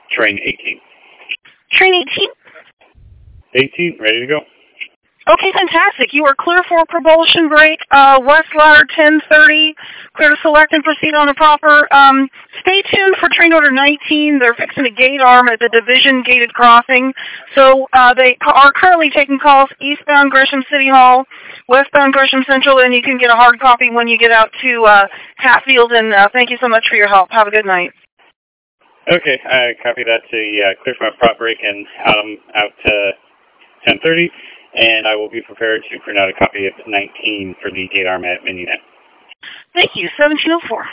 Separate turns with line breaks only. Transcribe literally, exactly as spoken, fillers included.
Train eighteen.
Train eighteen?
eighteen, ready to go.
Okay, fantastic. You are clear for propulsion brake. Uh, west ladder ten thirty. Clear to select and proceed on the proper. Um, stay tuned for train order nineteen. They're fixing a gate arm at the division gated crossing. So uh, they are currently taking calls eastbound Gresham City Hall, westbound Gresham Central, and you can get a hard copy when you get out to uh, Hatfield. And uh, thank you so much for your help. Have a good night.
Okay, I copy that to uh, clear for my prop brake and out, um, out to ten thirty. And I will be prepared to print out a copy of nineteen for the gate arm at Mininet.
Thank you. seventeen oh four.